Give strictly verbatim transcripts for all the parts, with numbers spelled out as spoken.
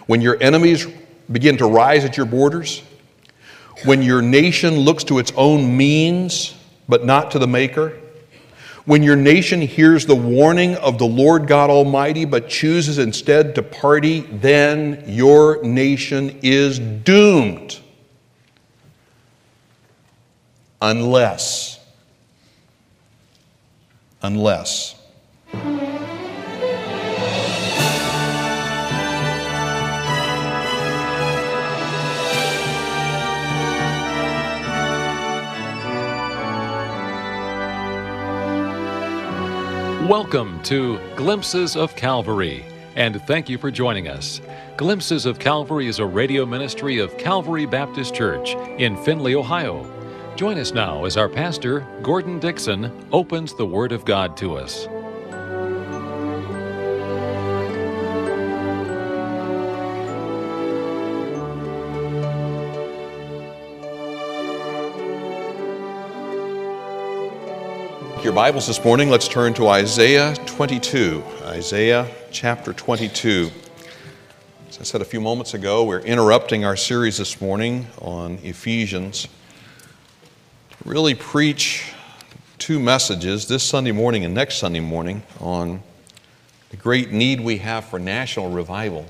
when your enemies begin to rise at your borders, when your nation looks to its own means but not to the Maker, when your nation hears the warning of the Lord God Almighty but chooses instead to party, then your nation is doomed. Unless, unless. Welcome to Glimpses of Calvary, and thank you for joining us. Glimpses of Calvary is a radio ministry of Calvary Baptist Church in Findlay, Ohio. Join us now as our pastor, Gordon Dixon, opens the Word of God to us. Your Bibles this morning, let's turn to Isaiah twenty-two. Isaiah chapter twenty-two. As I said a few moments ago, we're interrupting our series this morning on Ephesians to really preach two messages this Sunday morning and next Sunday morning on the great need we have for national revival.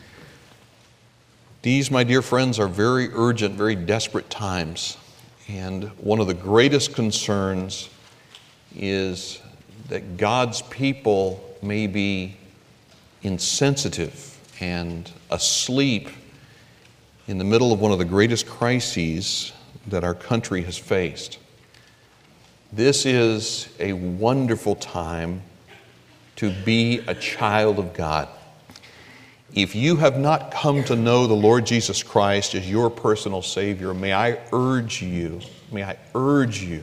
These, my dear friends, are very urgent, very desperate times, and one of the greatest concerns is that God's people may be insensitive and asleep in the middle of one of the greatest crises that our country has faced. This is a wonderful time to be a child of God. If you have not come to know the Lord Jesus Christ as your personal Savior, may I urge you, may I urge you,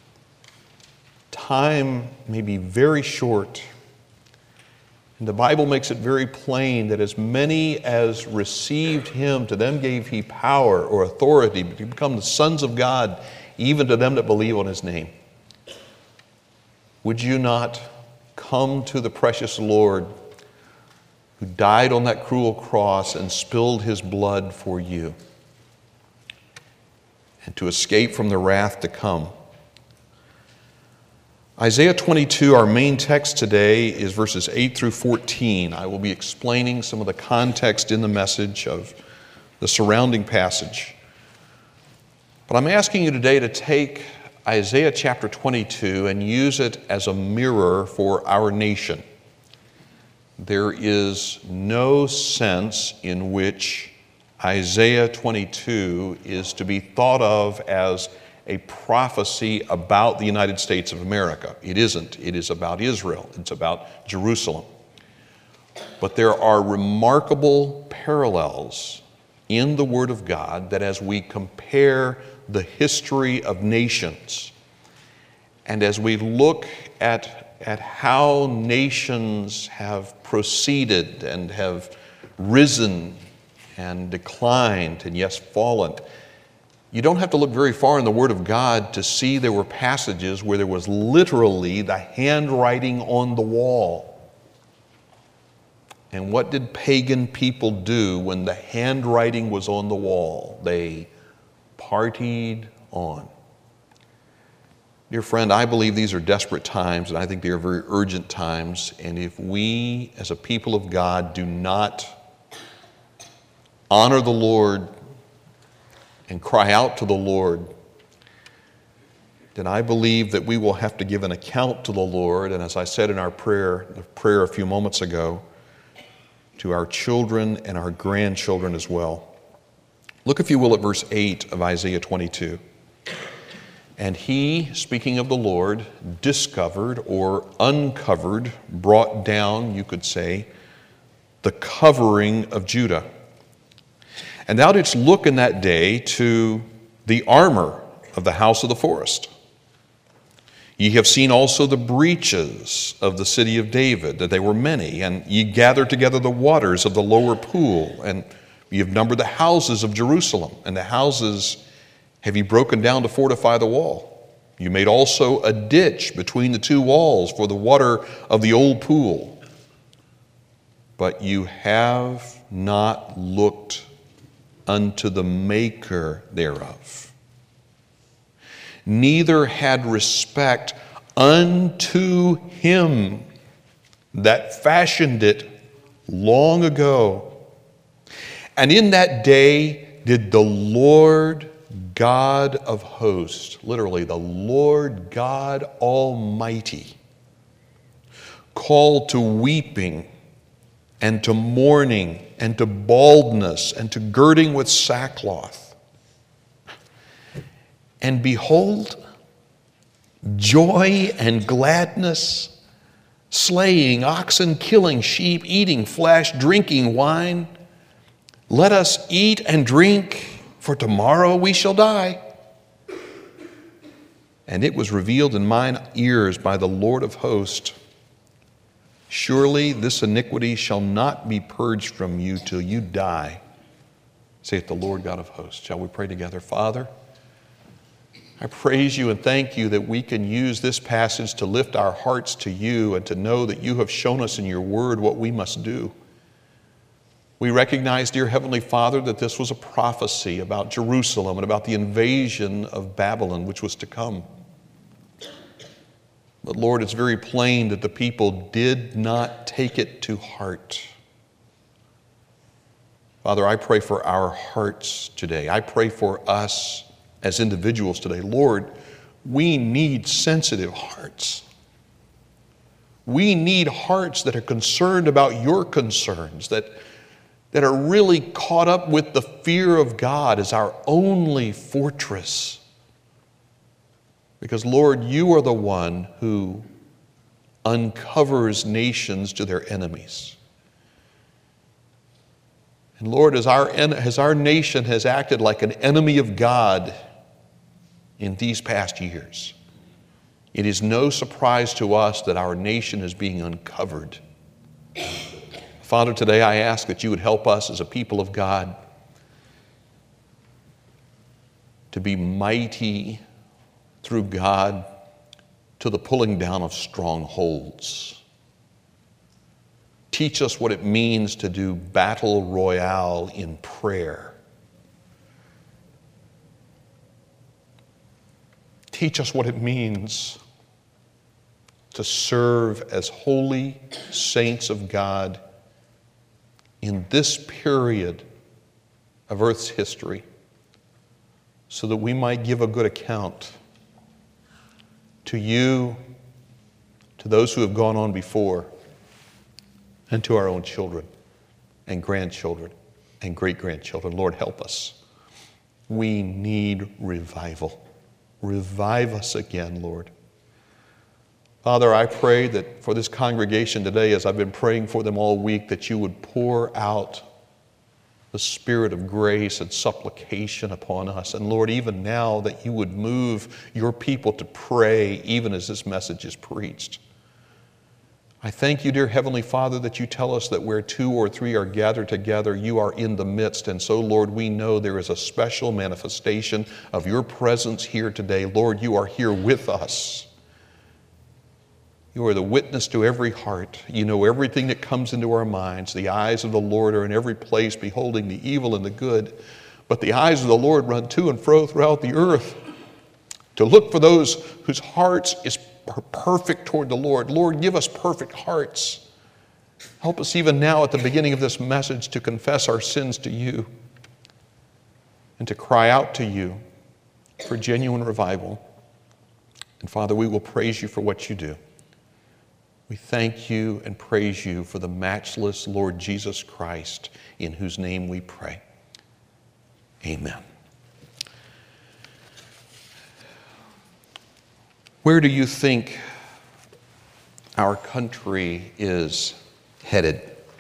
time may be very short, and the Bible makes it very plain that as many as received Him, to them gave He power or authority to become the sons of God, even to them that believe on His name. Would you not come to the precious Lord who died on that cruel cross and spilled His blood for you, and to escape from the wrath to come? Isaiah twenty-two, our main text today, is verses eight through fourteen. I will be explaining some of the context in the message of the surrounding passage. But I'm asking you today to take Isaiah chapter twenty-two and use it as a mirror for our nation. There is no sense in which Isaiah twenty-two is to be thought of as a prophecy about the United States of America. It isn't. It is about Israel. It's about Jerusalem. But there are remarkable parallels in the Word of God that as we compare the history of nations and as we look at, at how nations have proceeded and have risen and declined and yes, fallen, you don't have to look very far in the Word of God to see there were passages where there was literally the handwriting on the wall. And what did pagan people do when the handwriting was on the wall? They partied on. Dear friend, I believe these are desperate times, and I think they are very urgent times. And if we, as a people of God, do not honor the Lord and cry out to the Lord, then I believe that we will have to give an account to the Lord, and as I said in our prayer, the prayer a few moments ago, to our children and our grandchildren as well. Look, if you will, at verse eight of Isaiah twenty-two. And he, speaking of the Lord, discovered or uncovered, brought down, you could say, the covering of Judah. And thou didst look in that day to the armor of the house of the forest. Ye have seen also the breaches of the city of David, that they were many, and ye gathered together the waters of the lower pool, and ye have numbered the houses of Jerusalem, and the houses have ye broken down to fortify the wall. You made also a ditch between the two walls for the water of the old pool. But you have not looked unto the maker thereof, neither had respect unto him that fashioned it long ago. And in that day did the Lord God of hosts, literally the Lord God Almighty, call to weeping and to mourning and to baldness and to girding with sackcloth. And behold, joy and gladness, slaying oxen, killing sheep, eating flesh, drinking wine. Let us eat and drink, for tomorrow we shall die. And it was revealed in mine ears by the Lord of hosts, surely this iniquity shall not be purged from you till you die, saith the Lord God of hosts. Shall we pray together? Father, I praise you and thank you that we can use this passage to lift our hearts to you and to know that you have shown us in your word what we must do. We recognize, dear Heavenly Father, that this was a prophecy about Jerusalem and about the invasion of Babylon which was to come. But Lord, it's very plain that the people did not take it to heart. Father, I pray for our hearts today. I pray for us as individuals today. Lord, we need sensitive hearts. We need hearts that are concerned about your concerns, that, that are really caught up with the fear of God as our only fortress. Because, Lord, you are the one who uncovers nations to their enemies. And Lord, as our, as our nation has acted like an enemy of God in these past years, it is no surprise to us that our nation is being uncovered. Father, today I ask that you would help us as a people of God to be mighty through God to the pulling down of strongholds. Teach us what it means to do battle royale in prayer. Teach us what it means to serve as holy saints of God in this period of Earth's history, so that we might give a good account to you, to those who have gone on before, and to our own children and grandchildren and great-grandchildren. Lord, help us. We need revival. Revive us again, Lord. Father, I pray that for this congregation today, as I've been praying for them all week, that you would pour out the spirit of grace and supplication upon us. And Lord, even now that you would move your people to pray even as this message is preached. I thank you, dear Heavenly Father, that you tell us that where two or three are gathered together, you are in the midst. And so, Lord, we know there is a special manifestation of your presence here today. Lord, you are here with us. You are the witness to every heart. You know everything that comes into our minds. The eyes of the Lord are in every place, beholding the evil and the good. But the eyes of the Lord run to and fro throughout the earth to look for those whose hearts is perfect toward the Lord. Lord, give us perfect hearts. Help us even now at the beginning of this message to confess our sins to you and to cry out to you for genuine revival. And Father, we will praise you for what you do. We thank you and praise you for the matchless Lord Jesus Christ, in whose name we pray. Amen. Where do you think our country is headed?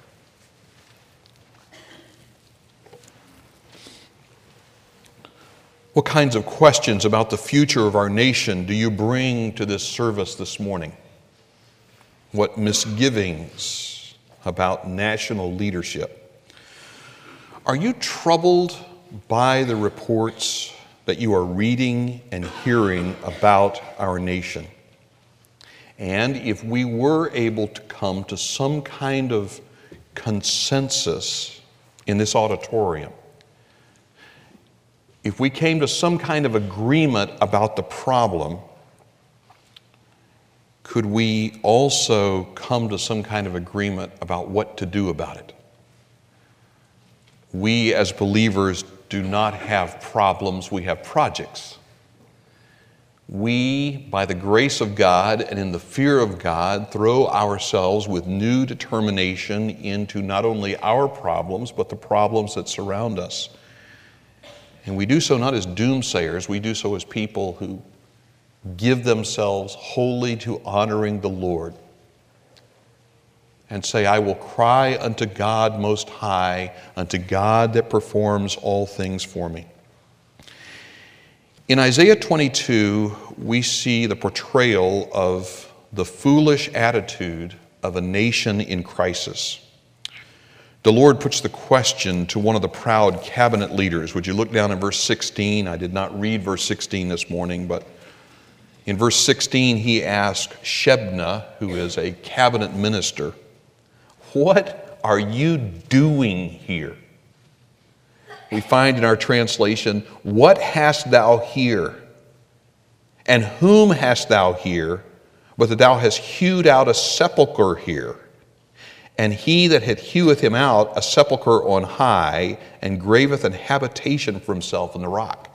What kinds of questions about the future of our nation do you bring to this service this morning? What misgivings about national leadership? Are you troubled by the reports that you are reading and hearing about our nation? And if we were able to come to some kind of consensus in this auditorium, if we came to some kind of agreement about the problem, could we also come to some kind of agreement about what to do about it? We as believers do not have problems, we have projects. We, by the grace of God and in the fear of God, throw ourselves with new determination into not only our problems, but the problems that surround us. And we do so not as doomsayers, we do so as people who give themselves wholly to honoring the Lord and say, I will cry unto God Most High, unto God that performs all things for me. In Isaiah twenty-two, we see the portrayal of the foolish attitude of a nation in crisis. The Lord puts the question to one of the proud cabinet leaders. Would you look down in verse sixteen? I did not read verse sixteen this morning, but in verse sixteen he asked Shebna, who is a cabinet minister, what are you doing here? We find in our translation, what hast thou here? And whom hast thou here? But that thou hast hewed out a sepulchre here. And he that hath heweth him out a sepulchre on high, and graveth an habitation for himself in the rock.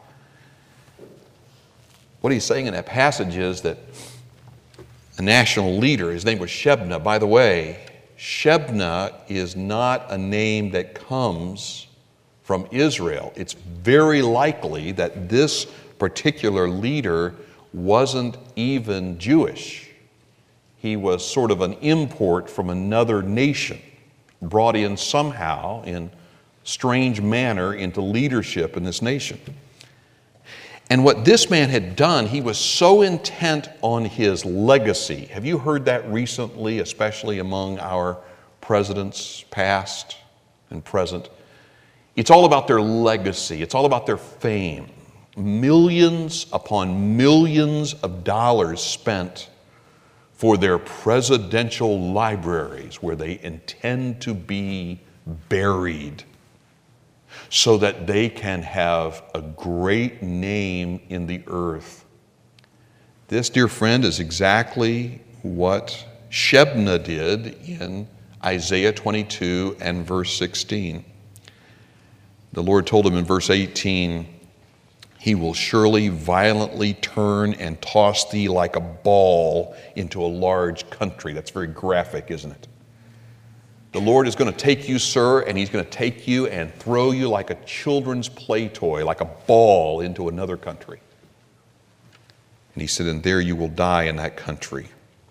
What he's saying in that passage is that a national leader, his name was Shebna. By the way, Shebna is not a name that comes from Israel. It's very likely that this particular leader wasn't even Jewish. He was sort of an import from another nation, brought in somehow in strange manner into leadership in this nation. And what this man had done, he was so intent on his legacy. Have you heard that recently, especially among our presidents, past and present? It's all about their legacy. It's all about their fame. Millions upon millions of dollars spent for their presidential libraries where they intend to be buried so that they can have a great name in the earth. This, dear friend, is exactly what Shebna did in Isaiah twenty-two and verse sixteen. The Lord told him in verse eighteen, he will surely violently turn and toss thee like a ball into a large country. That's very graphic, isn't it? The Lord is going to take you, sir, and he's going to take you and throw you like a children's play toy, like a ball into another country. And he said, and there you will die in that country.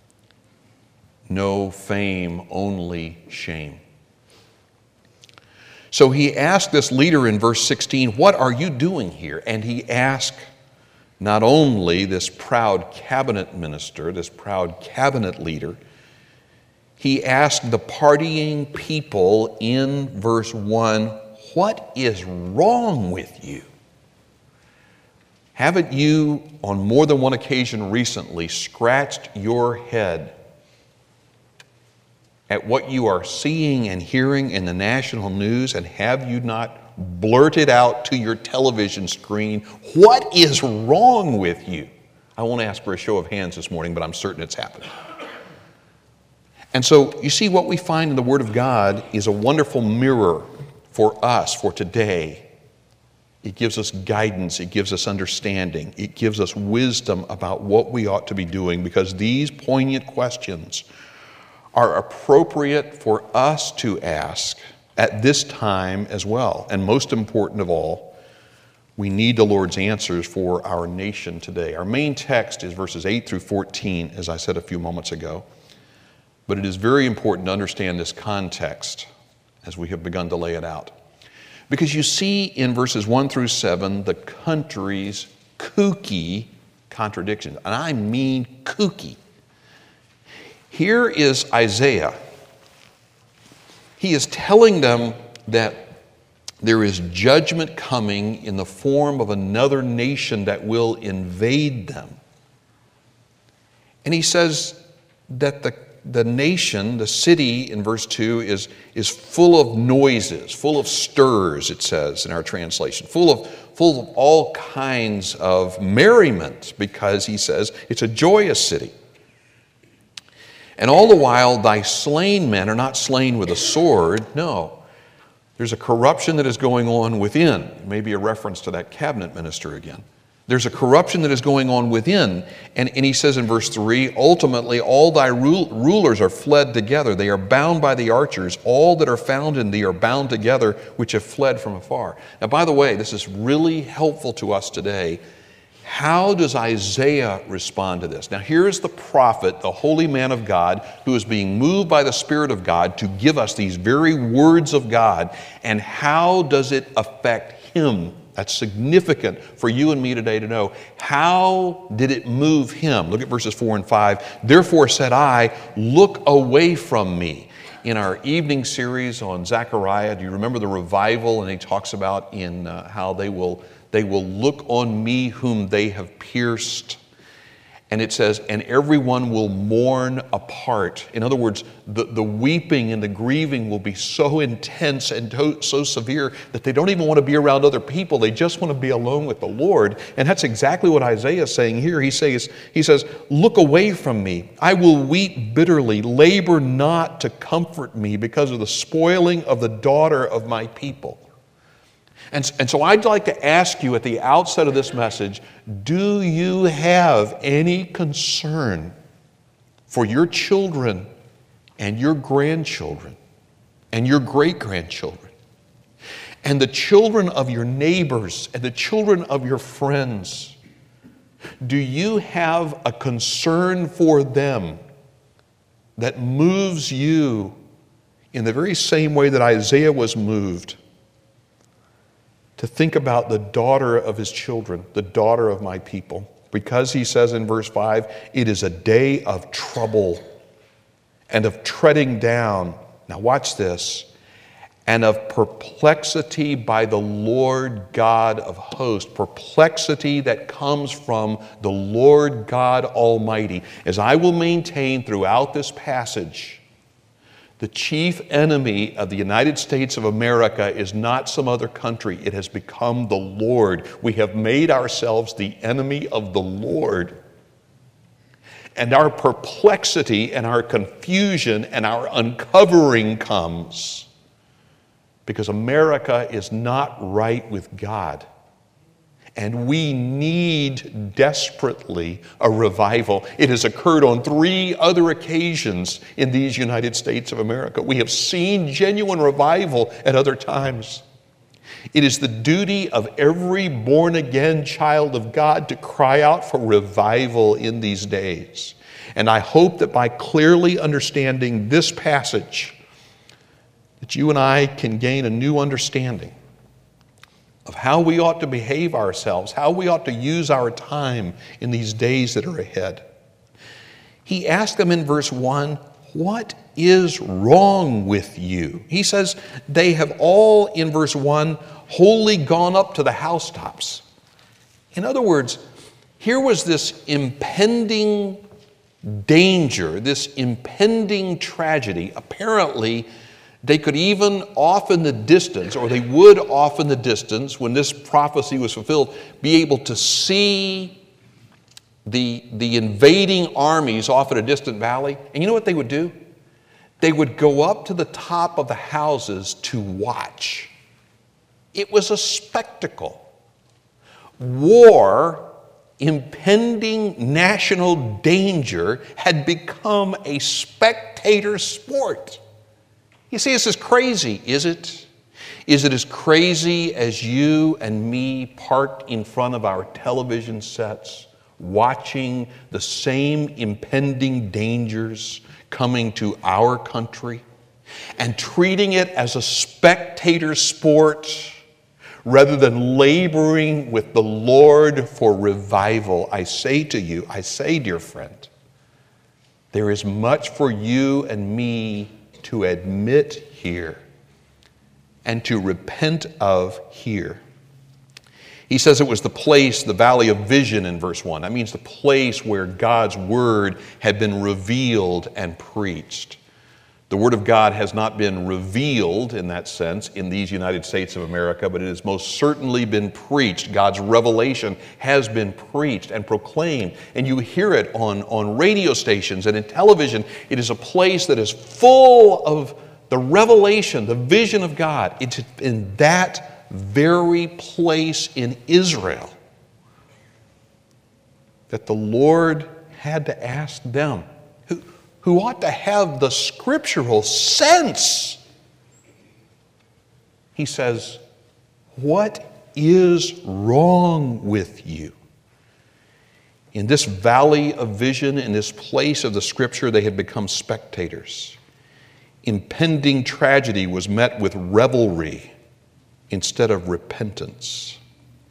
No fame, only shame. So he asked this leader in verse sixteen, what are you doing here? And he asked not only this proud cabinet minister, this proud cabinet leader, he asked the partying people in verse one, what is wrong with you? Haven't you, on more than one occasion recently, scratched your head at what you are seeing and hearing in the national news, and have you not blurted out to your television screen, what is wrong with you? I won't ask for a show of hands this morning, but I'm certain it's happened. And so, you see, what we find in the Word of God is a wonderful mirror for us, for today. It gives us guidance, it gives us understanding, it gives us wisdom about what we ought to be doing, because these poignant questions are appropriate for us to ask at this time as well. And most important of all, we need the Lord's answers for our nation today. Our main text is verses eight through fourteen, as I said a few moments ago. But it is very important to understand this context as we have begun to lay it out. Because you see in verses one through seven the country's kooky contradictions. And I mean kooky. Here is Isaiah. He is telling them that there is judgment coming in the form of another nation that will invade them. And he says that the the nation, the city in verse two is, is full of noises, full of stirs, it says in our translation, full of, full of all kinds of merriment, because he says it's a joyous city. And all the while thy slain men are not slain with a sword. No, there's a corruption that is going on within. Maybe a reference to that cabinet minister again. There's a corruption that is going on within. And, and he says in verse three, ultimately all thy rul- rulers are fled together. They are bound by the archers. All that are found in thee are bound together, which have fled from afar. Now, by the way, this is really helpful to us today. How does Isaiah respond to this? Now, here is the prophet, the holy man of God, who is being moved by the Spirit of God to give us these very words of God. And how does it affect him? That's significant for you and me today to know. How did it move him? Look at verses four and five. Therefore said I, look away from me. In our evening series on Zechariah, do you remember the revival? And he talks about in uh, how they will, they will look on me whom they have pierced. And it says, and everyone will mourn apart. In other words, the, the weeping and the grieving will be so intense and to, so severe that they don't even want to be around other people. They just want to be alone with the Lord. And that's exactly what Isaiah is saying here. He says, he says, look away from me. I will weep bitterly. Labor not to comfort me because of the spoiling of the daughter of my people. And, and so I'd like to ask you at the outset of this message, do you have any concern for your children and your grandchildren and your great-grandchildren and the children of your neighbors and the children of your friends? Do you have a concern for them that moves you in the very same way that Isaiah was moved? To think about the daughter of his children, the daughter of my people. Because he says in verse five, it is a day of trouble and of treading down. Now watch this. And of perplexity by the Lord God of hosts. Perplexity that comes from the Lord God Almighty. As I will maintain throughout this passage, the chief enemy of the United States of America is not some other country. It has become the Lord. We have made ourselves the enemy of the Lord. And our perplexity and our confusion and our uncovering comes because America is not right with God. And we need desperately a revival. It has occurred on three other occasions in these United States of America. We have seen genuine revival at other times. It is the duty of every born-again child of God to cry out for revival in these days. And I hope that by clearly understanding this passage, that you and I can gain a new understanding of how we ought to behave ourselves, how we ought to use our time in these days that are ahead. He asked them in verse one, what is wrong with you? He says they have all, in verse one, wholly gone up to the housetops. In other words, here was this impending danger, this impending tragedy. Apparently, they could even off in the distance, or they would off in the distance when this prophecy was fulfilled, be able to see the, the invading armies off in a distant valley. And you know what they would do? They would go up to the top of the houses to watch. It was a spectacle. War, impending national danger, had become a spectator sport. You see, this is crazy, is it? Is it as crazy as you and me parked in front of our television sets, watching the same impending dangers coming to our country and treating it as a spectator sport rather than laboring with the Lord for revival? I say to you, I say, dear friend, there is much for you and me to admit here and to repent of here. He says it was the place, the valley of vision in verse one. That means the place where God's word had been revealed and preached. The Word of God has not been revealed in that sense in these United States of America, but it has most certainly been preached. God's revelation has been preached and proclaimed, and you hear it on, on radio stations and in television. It is a place that is full of the revelation, the vision of God. It's in that very place in Israel that the Lord had to ask them, who, who ought to have the scriptural sense. He says, what is wrong with you? In this valley of vision, in this place of the Scripture, they had become spectators. Impending tragedy was met with revelry instead of repentance.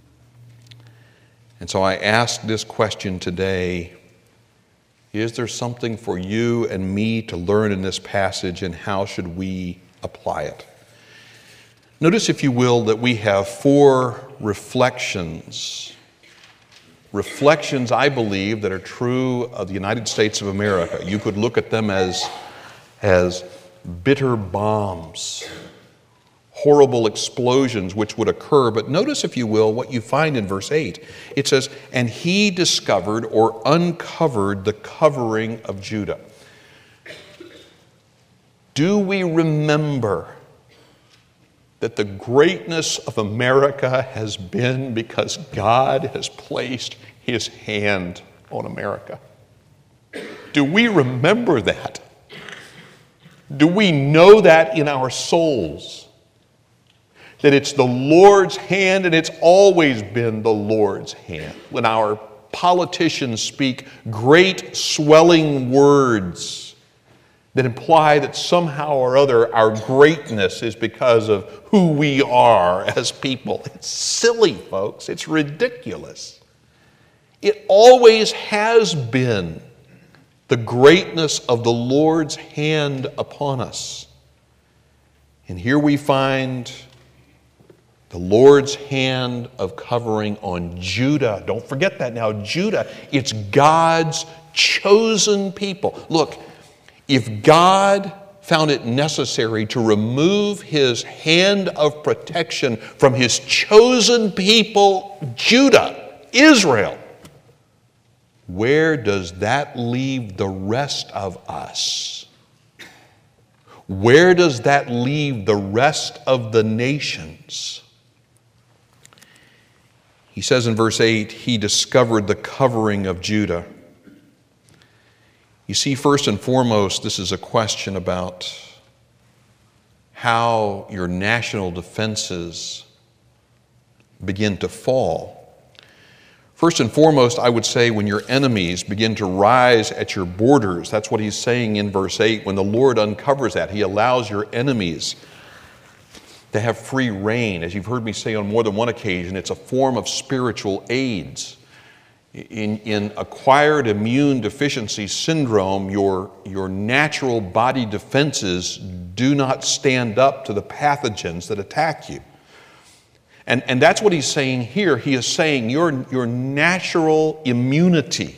And so I ask this question today: is there something for you and me to learn in this passage, and how should we apply it? Notice, if you will, that we have four reflections. Reflections, I believe, that are true of the United States of America. You could look at them as, as bitter bombs, horrible explosions which would occur. But notice, if you will, what you find in verse eight. It says, and he discovered or uncovered the covering of Judah. Do we remember that the greatness of America has been because God has placed His hand on America? Do we remember that? Do we know that in our souls? That it's the Lord's hand, and it's always been the Lord's hand. When our politicians speak great swelling words that imply that somehow or other our greatness is because of who we are as people. It's silly, folks. It's ridiculous. It always has been the greatness of the Lord's hand upon us. And here we find the Lord's hand of covering on Judah. Don't forget that now. Judah, it's God's chosen people. Look, if God found it necessary to remove His hand of protection from His chosen people, Judah, Israel, where does that leave the rest of us? Where does that leave the rest of the nations? He says in verse eight, he discovered the covering of Judah. You see, first and foremost, this is a question about how your national defenses begin to fall. First and foremost, I would say when your enemies begin to rise at your borders. That's what he's saying in verse eight. When the Lord uncovers that, He allows your enemies to have free reign. As you've heard me say on more than one occasion, it's a form of spiritual AIDS. In, in acquired immune deficiency syndrome, your, your natural body defenses do not stand up to the pathogens that attack you. And, and that's what he's saying here. He is saying your, your natural immunity,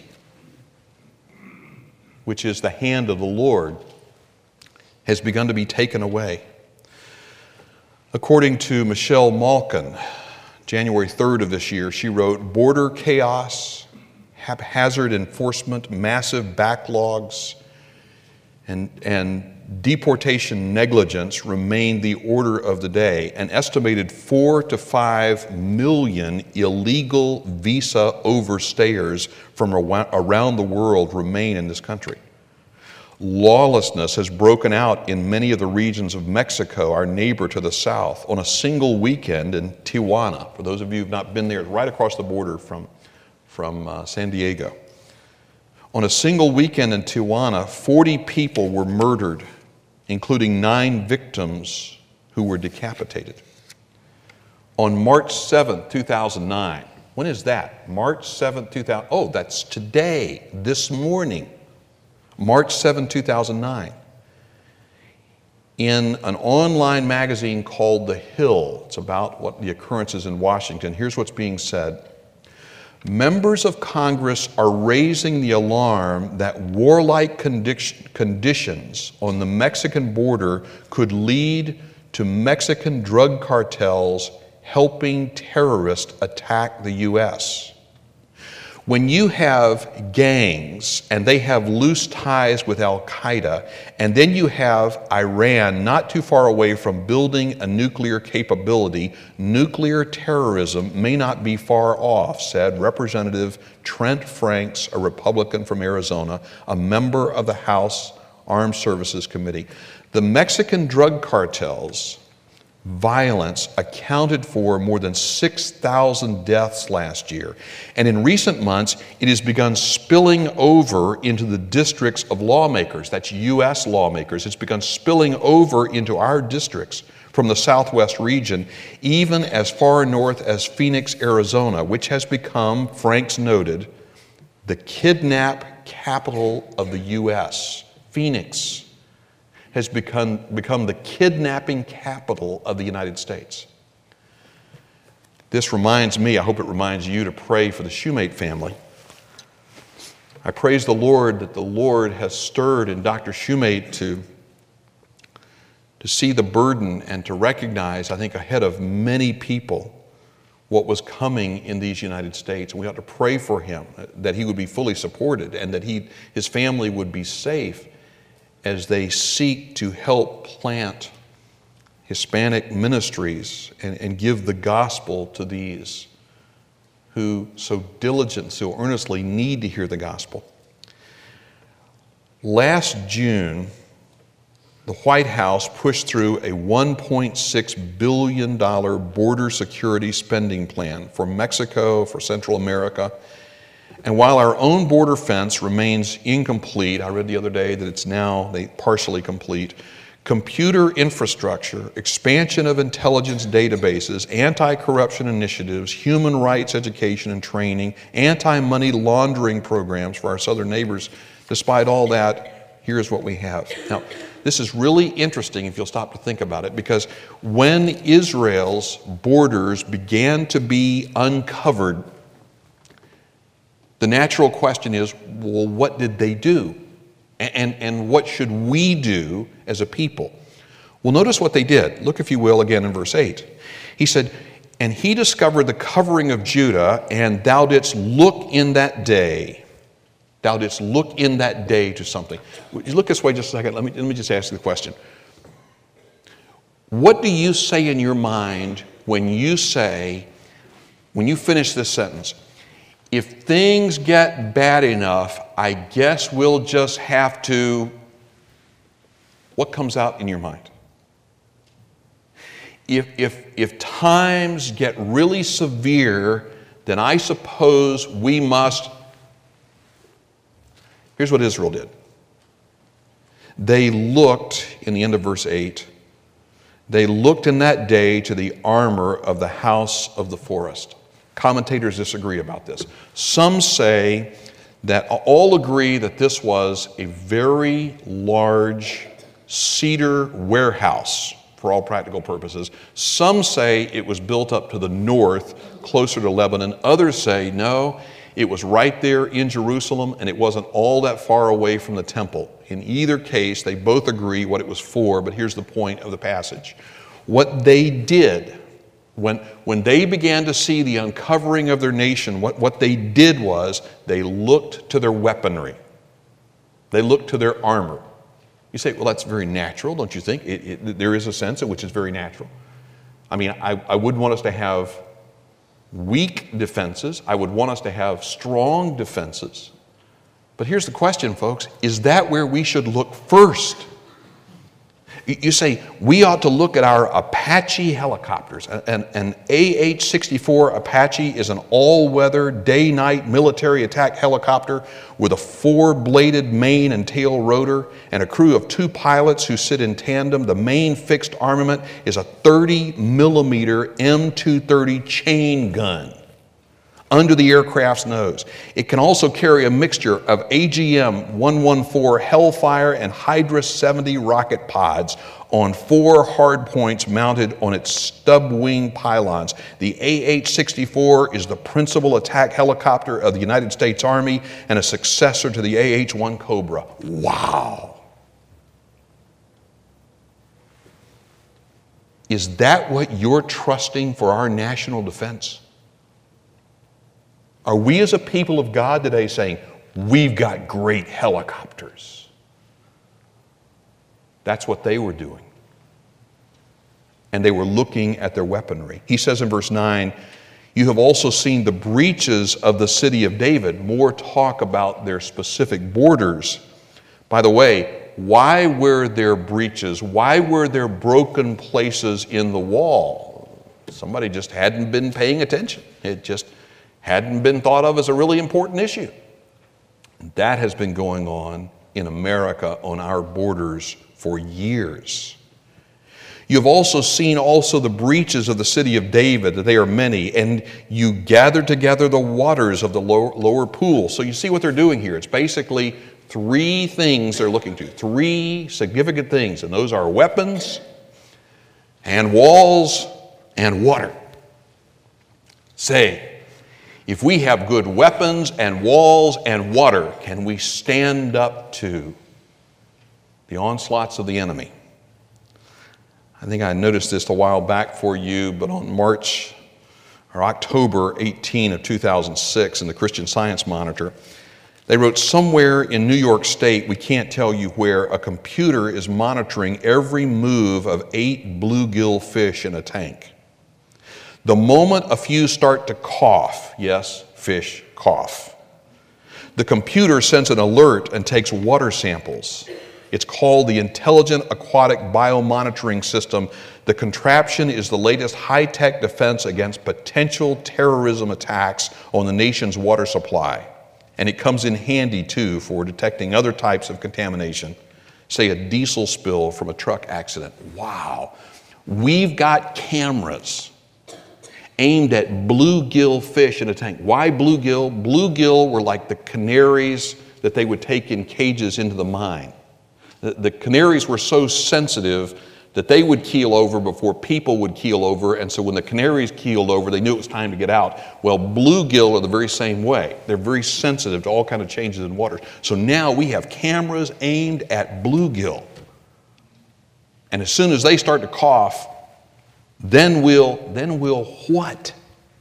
which is the hand of the Lord, has begun to be taken away. According to Michelle Malkin, January third of this year, she wrote, border chaos, haphazard enforcement, massive backlogs, and, and deportation negligence remain the order of the day. An estimated four to five million illegal visa overstayers from around the world remain in this country. Lawlessness has broken out in many of the regions of Mexico, our neighbor to the south. On a single weekend in Tijuana, for those of you who have not been there, it's right across the border from, from uh, San Diego. On a single weekend in Tijuana, forty people were murdered, including nine victims who were decapitated. On March seventh, two thousand nine, when is that? March seventh, two thousand, oh, that's today, this morning. March seventh, two thousand nine. in an online magazine called The Hill. It's about what the occurrences in Washington. Here's what's being said. Members of Congress are raising the alarm that warlike condi- conditions on the Mexican border could lead to Mexican drug cartels helping terrorists attack the U S. When you have gangs and they have loose ties with Al-Qaeda, and then you have Iran not too far away from building a nuclear capability, nuclear terrorism may not be far off, said Representative Trent Franks, a Republican from Arizona, a member of the House Armed Services Committee. The Mexican drug cartels' violence accounted for more than six thousand deaths last year. And in recent months, it has begun spilling over into the districts of lawmakers. That's U S lawmakers. It's begun spilling over into our districts from the southwest region, even as far north as Phoenix, Arizona, which has become, Franks noted, the kidnap capital of the U S. Phoenix has become, become the kidnapping capital of the United States. This reminds me, I hope it reminds you, to pray for the Shoemate family. I praise the Lord that the Lord has stirred in Doctor Shoemate to, to see the burden and to recognize, I think, ahead of many people, what was coming in these United States. And we ought to pray for him, that he would be fully supported and that he, his family would be safe as they seek to help plant Hispanic ministries and, and give the gospel to these who so diligently, so earnestly need to hear the gospel. Last June, the White House pushed through a one point six billion dollars border security spending plan for Mexico, for Central America. And while our own border fence remains incomplete, I read the other day that it's now they partially complete, computer infrastructure, expansion of intelligence databases, anti-corruption initiatives, human rights education and training, anti-money laundering programs for our southern neighbors, despite all that, here's what we have. Now, this is really interesting if you'll stop to think about it, because when Israel's borders began to be uncovered, the natural question is, well, what did they do? And, and, and what should we do as a people? Well, notice what they did. Look, if you will, again in verse eight. He said, and he discovered the covering of Judah, and thou didst look in that day. Thou didst look in that day to something. Would you look this way just a second? Let me, let me just ask you the question. What do you say in your mind when you say, when you finish this sentence, if things get bad enough, I guess we'll just have to, what comes out in your mind? If, if, if times get really severe, then I suppose we must. Here's what Israel did. They looked, in the end of verse eight, they looked in that day to the armor of the house of the forest. Commentators disagree about this. Some say that all agree that this was a very large cedar warehouse for all practical purposes. Some say it was built up to the north, closer to Lebanon. Others say, no, it was right there in Jerusalem and it wasn't all that far away from the temple. In either case, they both agree what it was for, but here's the point of the passage. What they did When, when they began to see the uncovering of their nation, what, what they did was they looked to their weaponry. They looked to their armor. You say, well, that's very natural, don't you think? It, it, there is a sense in which it's very natural. I mean, I, I wouldn't want us to have weak defenses. I would want us to have strong defenses. But here's the question, folks. Is that where we should look first? You say, we ought to look at our Apache helicopters. An, an A H sixty-four Apache is an all-weather, day-night military attack helicopter with a four-bladed main and tail rotor and a crew of two pilots who sit in tandem. The main fixed armament is a thirty millimeter M two thirty chain gun. under the aircraft's nose. It can also carry a mixture of A G M one fourteen Hellfire and Hydra seventy rocket pods on four hardpoints mounted on its stub wing pylons. The A H sixty-four is the principal attack helicopter of the United States Army and a successor to the A H one Cobra. Wow. Is that what you're trusting for our national defense? Are we as a people of God today saying, we've got great helicopters? That's what they were doing. And they were looking at their weaponry. He says in verse nine, you have also seen the breaches of the city of David. More talk about their specific borders. By the way, why were there breaches? Why were there broken places in the wall? Somebody just hadn't been paying attention. It just hadn't been thought of as a really important issue. That has been going on in America on our borders for years. You've also seen also the breaches of the city of David, that they are many, and you gathered together the waters of the lower, lower pool. So you see what they're doing here. It's basically three things they're looking to, three significant things, and those are weapons and walls and water. Say, if we have good weapons and walls and water, can we stand up to the onslaughts of the enemy? I think I noticed this a while back for you, but on March or October eighteenth of two thousand six in the Christian Science Monitor, they wrote somewhere in New York State, we can't tell you where, a computer is monitoring every move of eight bluegill fish in a tank. The moment a few start to cough, yes, fish cough, the computer sends an alert and takes water samples. It's called the Intelligent Aquatic Biomonitoring System. The contraption is the latest high-tech defense against potential terrorism attacks on the nation's water supply. And it comes in handy, too, for detecting other types of contamination, say a diesel spill from a truck accident. Wow. We've got cameras aimed at bluegill fish in a tank. Why bluegill? Bluegill were like the canaries that they would take in cages into the mine. The, the canaries were so sensitive that they would keel over before people would keel over, and so when the canaries keeled over, they knew it was time to get out. Well, bluegill are the very same way. They're very sensitive to all kinds of changes in water. So now we have cameras aimed at bluegill. And as soon as they start to cough, then we'll, then we'll what?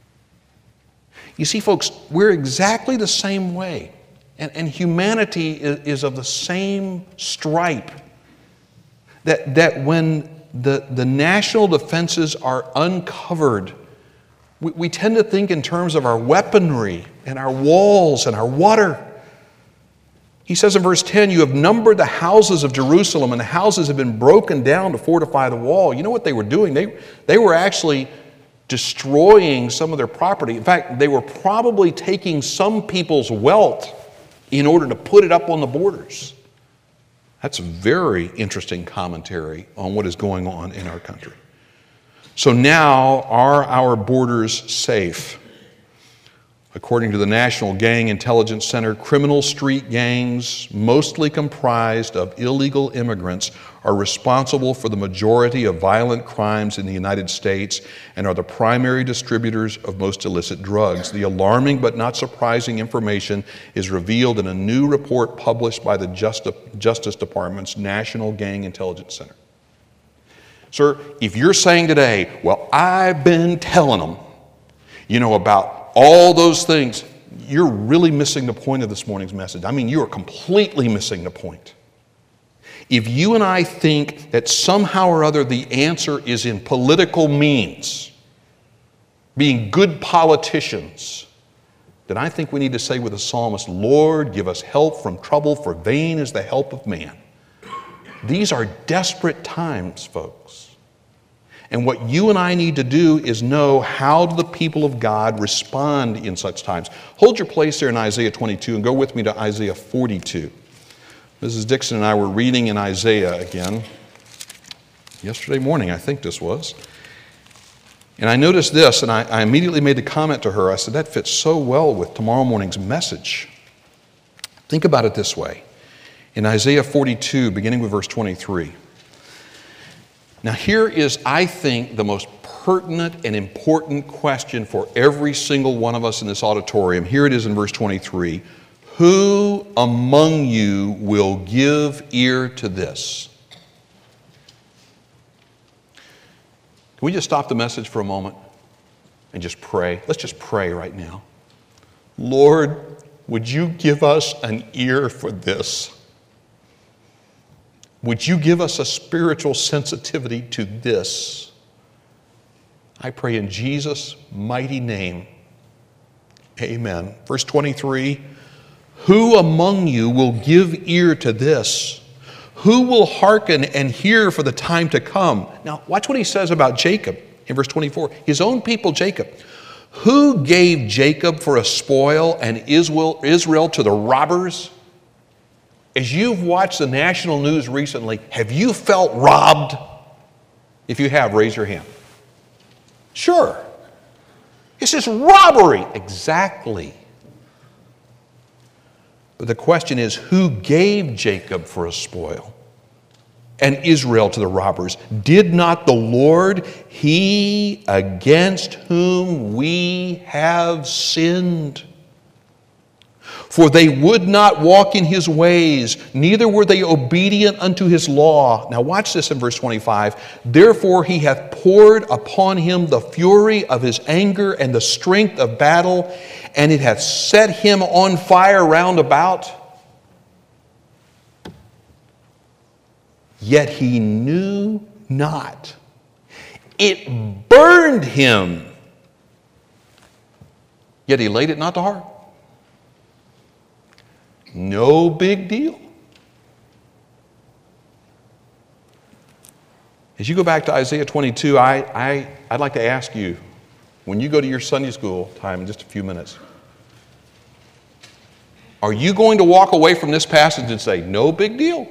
You see, folks, we're exactly the same way. And, and humanity is, is of the same stripe. That, that when the, the national defenses are uncovered, we, we tend to think in terms of our weaponry and our walls and our water. He says in verse ten, you have numbered the houses of Jerusalem, and the houses have been broken down to fortify the wall. You know what they were doing? They, they were actually destroying some of their property. In fact, they were probably taking some people's wealth in order to put it up on the borders. That's a very interesting commentary on what is going on in our country. So now, are our borders safe? According to the National Gang Intelligence Center, criminal street gangs, mostly comprised of illegal immigrants, are responsible for the majority of violent crimes in the United States and are the primary distributors of most illicit drugs. The alarming but not surprising information is revealed in a new report published by the Justice Department's National Gang Intelligence Center. Sir, if you're saying today, well, I've been telling them, you know, about all those things, you're really missing the point of this morning's message. I mean, you are completely missing the point. If you and I think that somehow or other the answer is in political means, being good politicians, then I think we need to say with the psalmist, Lord, give us help from trouble, for vain is the help of man. These are desperate times, folks. And what you and I need to do is know, how do the people of God respond in such times? Hold your place there in Isaiah twenty-two and go with me to Isaiah forty-two. Missus Dixon and I were reading in Isaiah again yesterday morning, I think this was. And I noticed this, and I, I immediately made the comment to her. I said, that fits so well with tomorrow morning's message. Think about it this way. In Isaiah forty-two, beginning with verse twenty-three. Now here is, I think, the most pertinent and important question for every single one of us in this auditorium. Here it is in verse twenty-three. Who among you will give ear to this? Can we just stop the message for a moment and just pray? Let's just pray right now. Lord, would you give us an ear for this? Would you give us a spiritual sensitivity to this? I pray in Jesus' mighty name. Amen. Verse twenty-three, who among you will give ear to this? Who will hearken and hear for the time to come? Now, watch what he says about Jacob in verse twenty-four. His own people, Jacob. Who gave Jacob for a spoil and Israel, Israel to the robbers? As you've watched the national news recently, have you felt robbed? If you have, raise your hand. Sure. This is robbery. Exactly. But the question is, who gave Jacob for a spoil and Israel to the robbers? Did not the Lord, he against whom we have sinned? For they would not walk in his ways, neither were they obedient unto his law. Now watch this in verse twenty-five. Therefore he hath poured upon him the fury of his anger and the strength of battle, and it hath set him on fire round about. Yet he knew not. It burned him. Yet he laid it not to heart. No big deal. As you go back to Isaiah twenty-two, I, I, I'd like to ask you, when you go to your Sunday school time in just a few minutes, are you going to walk away from this passage and say, no big deal?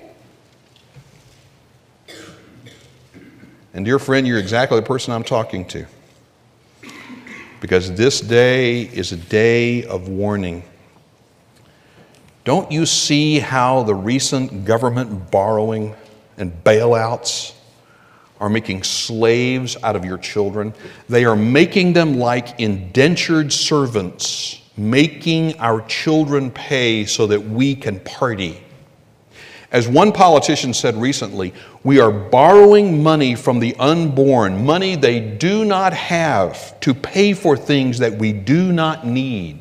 And dear friend, you're exactly the person I'm talking to. Because this day is a day of warning. Don't you see how the recent government borrowing and bailouts are making slaves out of your children? They are making them like indentured servants, making our children pay so that we can party. As one politician said recently, we are borrowing money from the unborn, money they do not have, to pay for things that we do not need.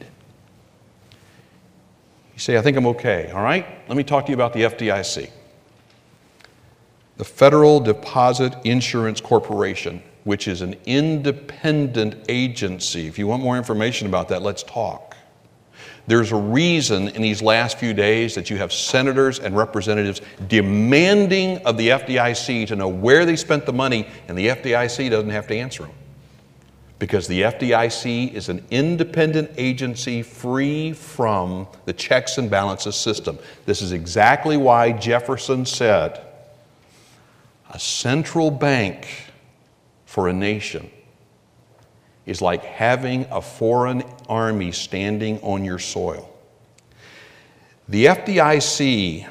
You say, I think I'm okay. All right, let me talk to you about the F D I C. The Federal Deposit Insurance Corporation, which is an independent agency. If you want more information about that, let's talk. There's a reason in these last few days that you have senators and representatives demanding of the F D I C to know where they spent the money, and the F D I C doesn't have to answer them. Because the F D I C is an independent agency free from the checks and balances system. This is exactly why Jefferson said, a central bank for a nation is like having a foreign army standing on your soil. The F D I C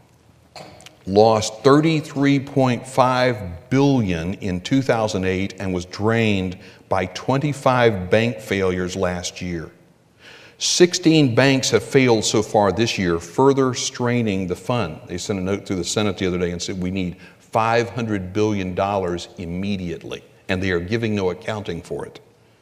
lost thirty-three point five billion dollars in two thousand eight and was drained by twenty-five bank failures last year. sixteen banks have failed so far this year, further straining the fund. They sent a note through the Senate the other day and said we need five hundred billion dollars immediately, and they are giving no accounting for it.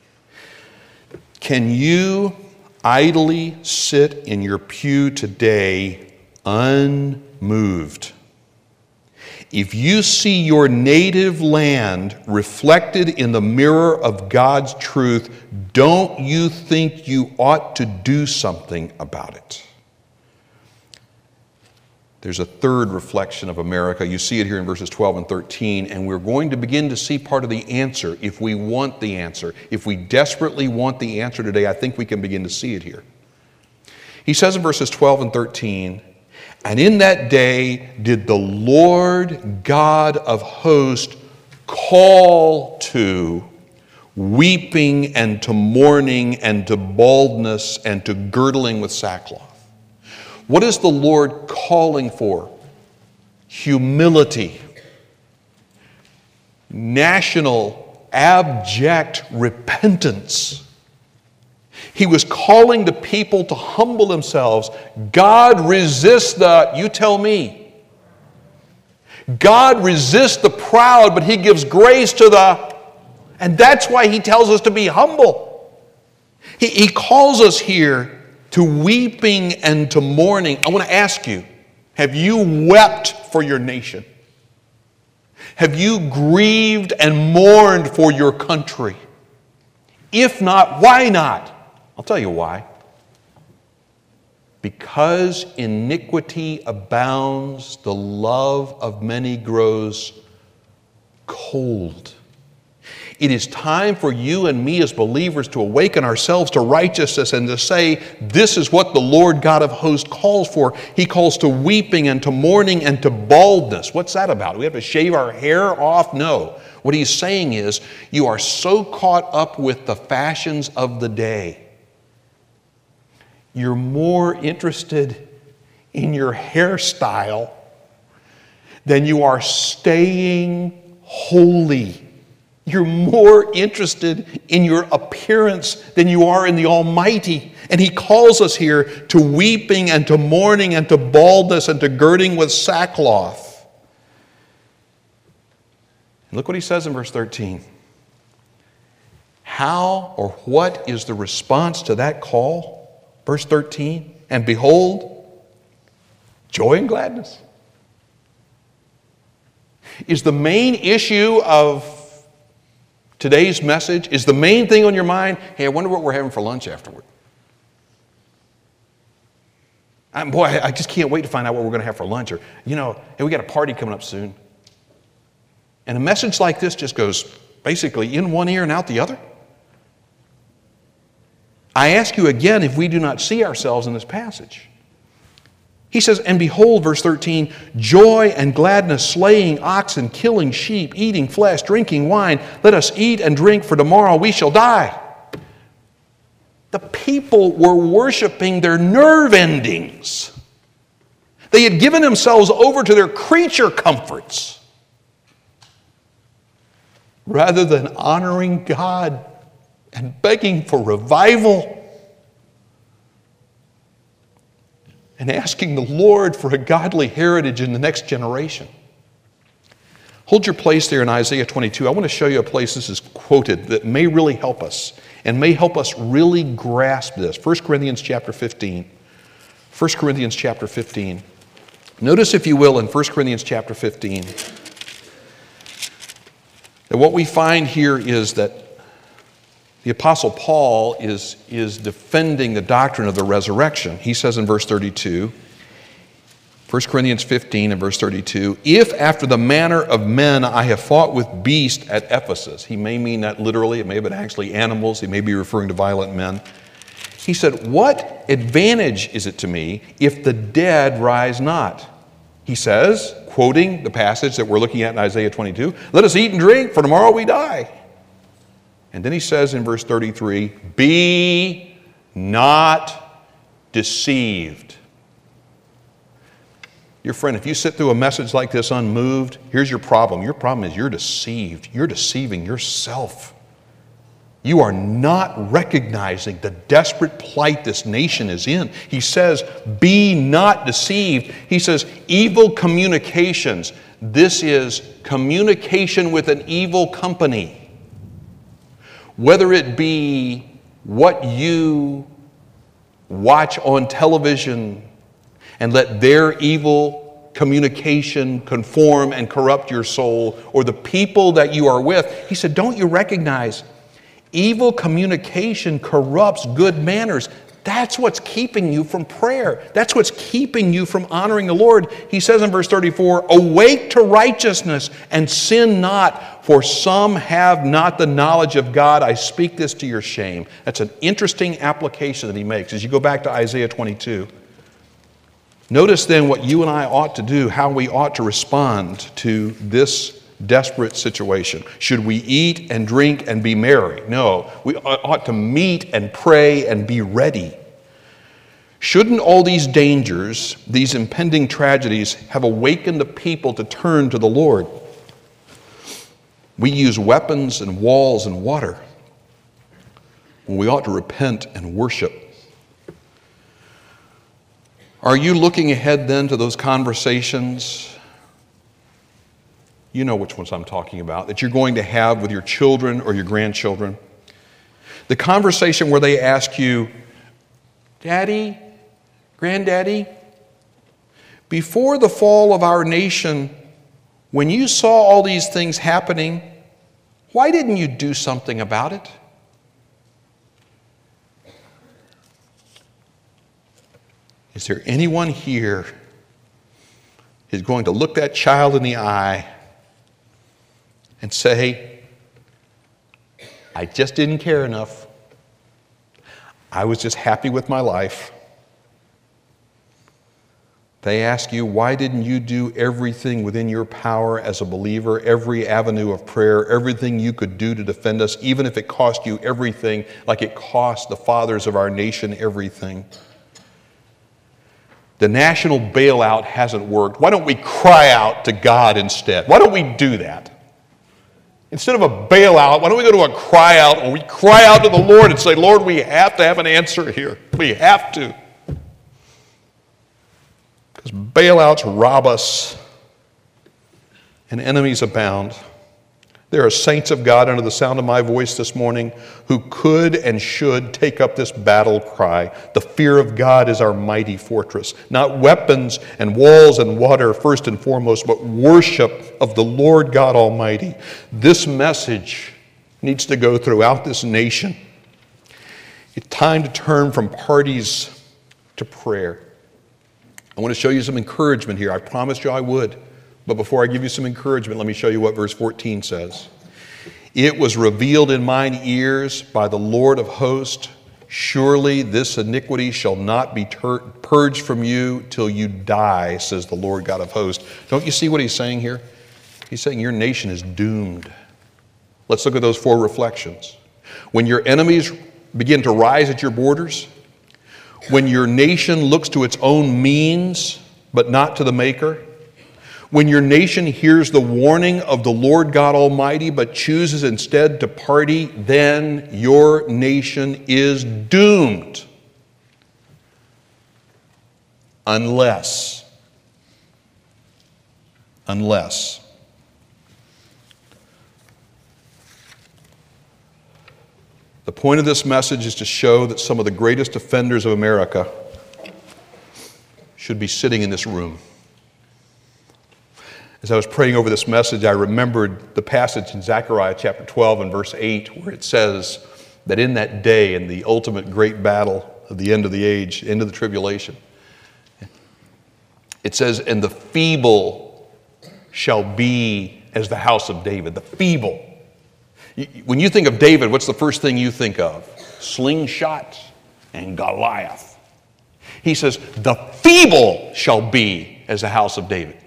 Can you idly sit in your pew today unmoved? If you see your native land reflected in the mirror of God's truth, don't you think you ought to do something about it? There's a third reflection of America. You see it here in verses twelve and thirteen, and we're going to begin to see part of the answer if we want the answer. If we desperately want the answer today, I think we can begin to see it here. He says in verses twelve and thirteen, and in that day did the Lord God of hosts call to weeping and to mourning and to baldness and to girdling with sackcloth. What is the Lord calling for? Humility. National, abject repentance. He was calling the people to humble themselves. God resists the, you tell me. God resists the proud, but He gives grace to the, and that's why He tells us to be humble. He, he calls us here to weeping and to mourning. I want to ask you, have you wept for your nation? Have you grieved and mourned for your country? If not, why not? I'll tell you why. Because iniquity abounds, the love of many grows cold. It is time for you and me as believers to awaken ourselves to righteousness and to say, this is what the Lord God of hosts calls for. He calls to weeping and to mourning and to baldness. What's that about? Do we have to shave our hair off? No. What He's saying is, you are so caught up with the fashions of the day. You're more interested in your hairstyle than you are staying holy. You're more interested in your appearance than you are in the Almighty. And He calls us here to weeping and to mourning and to baldness and to girding with sackcloth. And look what He says in verse thirteen. How or what is the response to that call? Verse thirteen, and behold, joy and gladness. Is the main issue of today's message, is the main thing on your mind, hey, I wonder what we're having for lunch afterward? I'm, boy, I just can't wait to find out what we're going to have for lunch. Or, you know, hey, we got a party coming up soon. And a message like this just goes basically in one ear and out the other. I ask you again if we do not see ourselves in this passage. He says, and behold, verse thirteen, joy and gladness, slaying oxen, killing sheep, eating flesh, drinking wine. Let us eat and drink, for tomorrow we shall die. The people were worshiping their nerve endings. They had given themselves over to their creature comforts rather than honoring God and begging for revival and asking the Lord for a godly heritage in the next generation. Hold your place there in Isaiah twenty-two. I want to show you a place this is quoted that may really help us and may help us really grasp this. First Corinthians chapter fifteen. First Corinthians chapter fifteen. Notice, if you will, in First Corinthians chapter fifteen, that what we find here is that the Apostle Paul is, is defending the doctrine of the resurrection. He says in verse thirty-two, First Corinthians fifteen and verse thirty-two, if after the manner of men I have fought with beasts at Ephesus. He may mean that literally. It may have been actually animals. He may be referring to violent men. He said, what advantage is it to me if the dead rise not? He says, quoting the passage that we're looking at in Isaiah twenty-two, let us eat and drink, for tomorrow we die. And then he says in verse thirty-three, be not deceived. Your friend, if you sit through a message like this unmoved, here's your problem. Your problem is you're deceived. You're deceiving yourself. You are not recognizing the desperate plight this nation is in. He says, be not deceived. He says, evil communications. This is communication with an evil company. Whether it be what you watch on television and let their evil communication conform and corrupt your soul, or the people that you are with, he said, don't you recognize evil communication corrupts good manners? That's what's keeping you from prayer. That's what's keeping you from honoring the Lord. He says in verse thirty-four, awake to righteousness and sin not, for some have not the knowledge of God. I speak this to your shame. That's an interesting application that he makes as you go back to Isaiah twenty-two. Notice then what you and I ought to do, how we ought to respond to this desperate situation. Should we eat and drink and be merry? No, we ought to meet and pray and be ready. Shouldn't all these dangers, these impending tragedies, have awakened the people to turn to the Lord? We use weapons and walls and water when we ought to repent and worship. Are you looking ahead then to those conversations? You know which ones I'm talking about, that you're going to have with your children or your grandchildren. The conversation where they ask you, Daddy, Granddaddy, before the fall of our nation, when you saw all these things happening, why didn't you do something about it? Is there anyone here who's going to look that child in the eye and say, I just didn't care enough. I was just happy with my life. They ask you, why didn't you do everything within your power as a believer, every avenue of prayer, everything you could do to defend us, even if it cost you everything, like it cost the fathers of our nation everything? The national bailout hasn't worked. Why don't we cry out to God instead? Why don't we do that? Instead of a bailout, why don't we go to a cry out, and we cry out to the Lord and say, Lord, we have to have an answer here. We have to. Because bailouts rob us and enemies abound. There are saints of God under the sound of my voice this morning who could and should take up this battle cry. The fear of God is our mighty fortress. Not weapons and walls and water first and foremost, but worship of the Lord God Almighty. This message needs to go throughout this nation. It's time to turn from parties to prayer. I want to show you some encouragement here. I promised you I would. But before I give you some encouragement, let me show you what verse fourteen says. It was revealed in mine ears by the Lord of hosts, surely this iniquity shall not be tur- purged from you till you die, says the Lord God of hosts. Don't you see what he's saying here? He's saying your nation is doomed. Let's look at those four reflections. When your enemies begin to rise at your borders, when your nation looks to its own means, but not to the Maker, when your nation hears the warning of the Lord God Almighty but chooses instead to party, then your nation is doomed. Unless, unless, the point of this message is to show that some of the greatest offenders of America should be sitting in this room. As I was praying over this message, I remembered the passage in Zechariah chapter twelve and verse eight, where it says that in that day, in the ultimate great battle of the end of the age, end of the tribulation, it says, and the feeble shall be as the house of David. The feeble. When you think of David, what's the first thing you think of? Slingshot and Goliath. He says, the feeble shall be as the house of David.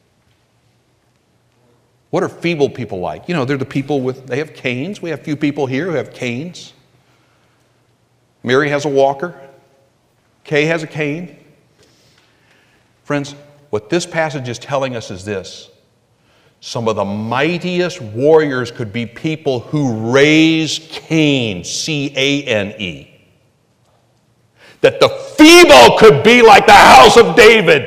What are feeble people like? You know, they're the people with, they have canes. We have a few people here who have canes. Mary has a walker. Kay has a cane. Friends, what this passage is telling us is this. Some of the mightiest warriors could be people who raise Cain, C A N E. That the feeble could be like the house of David.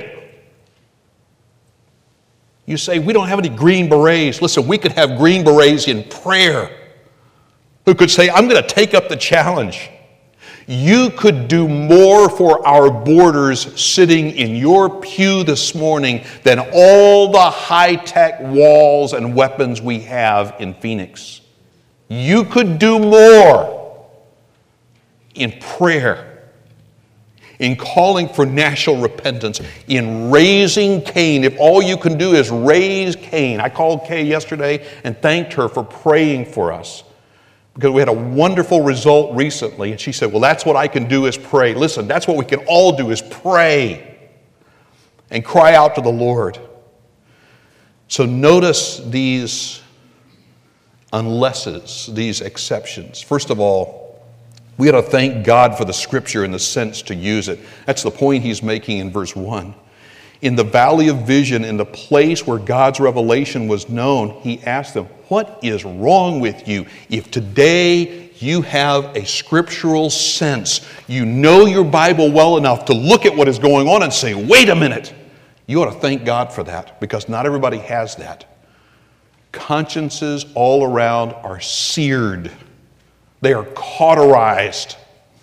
You say, we don't have any Green Berets. Listen, we could have Green Berets in prayer who could say, I'm going to take up the challenge. You could do more for our borders sitting in your pew this morning than all the high-tech walls and weapons we have in Phoenix. You could do more in prayer, in calling for national repentance, in raising Cain. If all you can do is raise Cain. I called Kay yesterday and thanked her for praying for us, because we had a wonderful result recently, and she said, well, that's what I can do is pray. Listen, that's what we can all do is pray and cry out to the Lord. So notice these unlesses, these exceptions. First of all, we ought to thank God for the Scripture in the sense to use it. That's the point he's making in verse one. In the valley of vision, in the place where God's revelation was known, he asked them, what is wrong with you? If today you have a scriptural sense, you know your Bible well enough to look at what is going on and say, wait a minute, you ought to thank God for that, because not everybody has that. Consciences all around are seared. They are cauterized.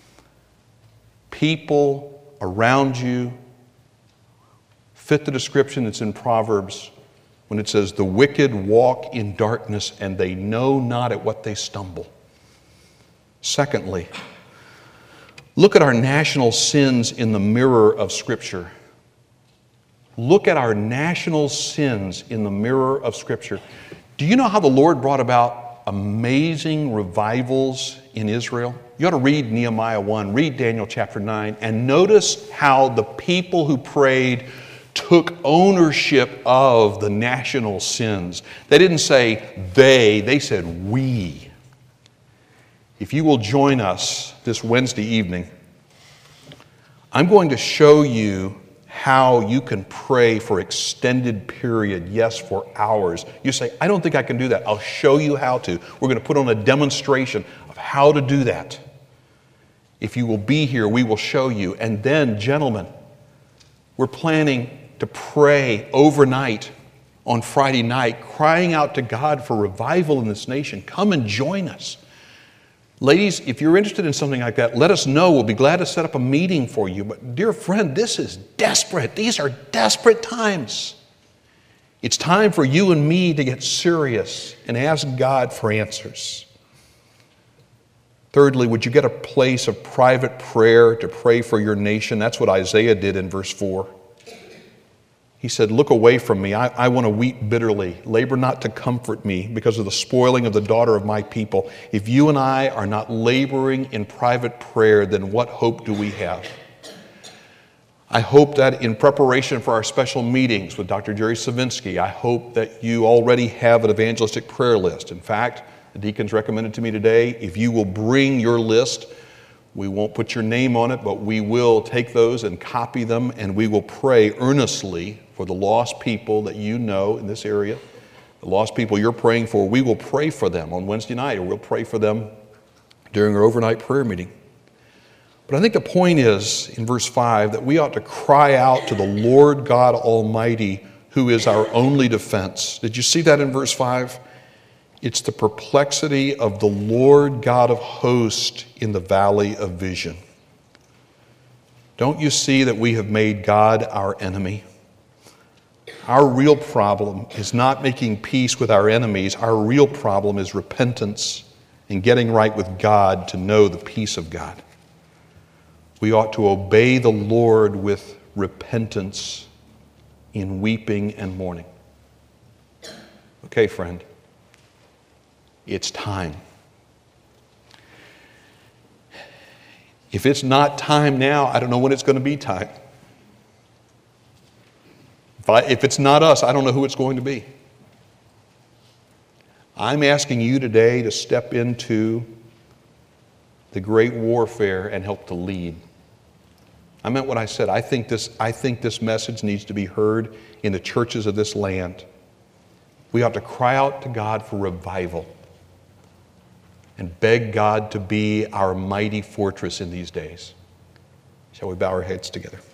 People around you fit the description that's in Proverbs when it says, the wicked walk in darkness and they know not at what they stumble. Secondly, look at our national sins in the mirror of Scripture. Look at our national sins in the mirror of Scripture. Do you know how the Lord brought about amazing revivals in Israel? You ought to read Nehemiah one, read Daniel chapter nine, and notice how the people who prayed took ownership of the national sins. They didn't say they, they said we. If you will join us this Wednesday evening, I'm going to show you how you can pray for extended period, yes, for hours. You say, I don't think I can do that. I'll show you how to. We're going to put on a demonstration of how to do that. If you will be here, we will show you. And then, gentlemen, we're planning to pray overnight on Friday night, crying out to God for revival in this nation. Come and join us. Ladies, if you're interested in something like that, let us know. We'll be glad to set up a meeting for you. But dear friend, this is desperate. These are desperate times. It's time for you and me to get serious and ask God for answers. Thirdly, would you get a place of private prayer to pray for your nation? That's what Isaiah did in verse four. He said, look away from me. I, I want to weep bitterly. Labor not to comfort me because of the spoiling of the daughter of my people. If you and I are not laboring in private prayer, then what hope do we have? I hope that in preparation for our special meetings with Doctor Jerry Savinsky, I hope that you already have an evangelistic prayer list. In fact, the deacons recommended to me today, if you will bring your list, we won't put your name on it, but we will take those and copy them, and we will pray earnestly for the lost people that you know in this area, the lost people you're praying for. We will pray for them on Wednesday night, or we'll pray for them during our overnight prayer meeting. But I think the point is, in verse five, that we ought to cry out to the Lord God Almighty, who is our only defense. Did you see that in verse five? It's the perplexity of the Lord God of hosts in the valley of vision. Don't you see that we have made God our enemy? Our real problem is not making peace with our enemies. Our real problem is repentance and getting right with God to know the peace of God. We ought to obey the Lord with repentance in weeping and mourning. Okay, friend. It's time. If it's not time now, I don't know when it's going to be time. If, I, if it's not us, I don't know who it's going to be. I'm asking you today to step into the great warfare and help to lead. I meant what I said. I think this, I think this message needs to be heard in the churches of this land. We ought to cry out to God for revival and beg God to be our mighty fortress in these days. Shall we bow our heads together?